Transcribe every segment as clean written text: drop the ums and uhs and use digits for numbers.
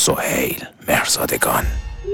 سهیل مهرزادگان.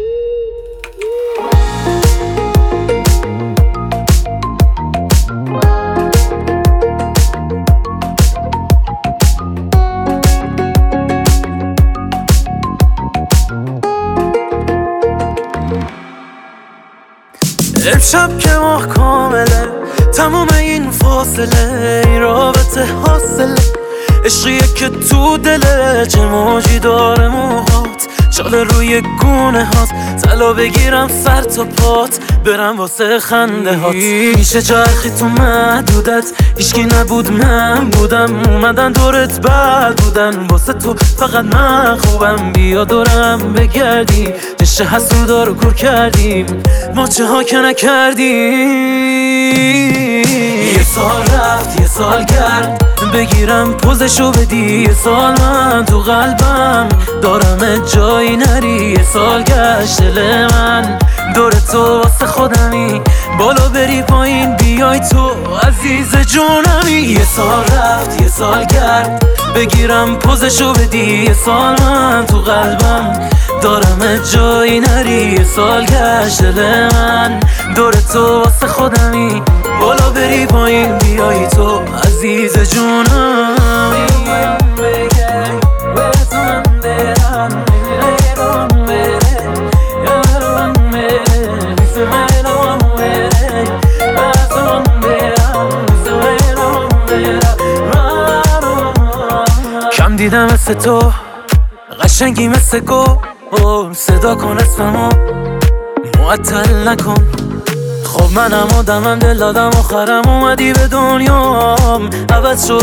امشب که ماه کامله، تمام این فاصله این رابطه حاصله، عشقیه که تو دله چه موجی داره موهات، چاله روی گونه هات، طلا بگیرم سر تا پات، برم واسه خنده هات. میشه چرخی تو محدودت، هیچکی نبود من بودم، اومدن دورت بد بودن، واسه تو فقط من خوبم، بیا دورم بگردی، دشت حسودا رو کور کردیم، ما چه ها که نکردیم. یه سال رفت یه سال گرد، بگیرم پوزشو بدی، یه سال من تو قلبم دارم جایی نری، یه سال گشت دل من دور تو واسه خودمی، بالا بری پایین بیای تو عزیز جونمی. یه سال رفت یه سال گرد، بگیرم پوزشو بدی، یه سال من تو قلبم دارم جایی نری، یه سال گشت دل من دور تو واسه خودمی، بالا بری پایین بیای تو عزیز جونمی. کم دیدم مثل تو قشنگی مثل گو، صدا کن اسممو معطل نکن، خب منم آدمم دل دادم آخرم اومدی به دنیام، عوض شد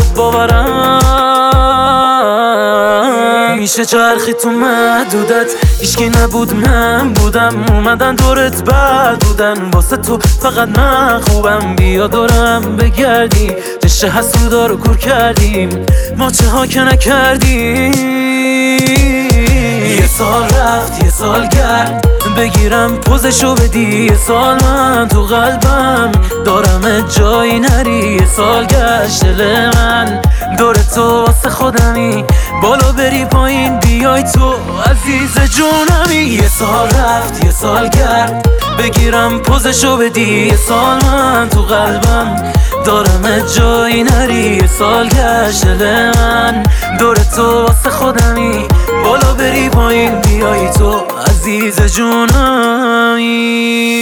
باورم. میشه چرخی تو محدودت، هیچکی نبود من بودم، اومدن دورت بد بودن، واسه تو فقط من خوبم، بیا دورم بگردی، دشت حسودا رو کور کردیم، ما چه ها که نکردیم. یه سال رفت یه سال گرد، بگیرم پوزشو بدی، یه سال من تو قلبم دارم جایی نری، یه سال گشت دل من دور تو واسه خودمی، بالا بری پایین بیای تو عزیز جونمی. یه سال رفت یه سال گرد، بگیرم پوزشو بدی، یه سال من تو قلبم دارم جایی نری، یه سال گشت دل من دور تو واسه خودمی، بالا بری پایین بیای تو عزیز جونمی.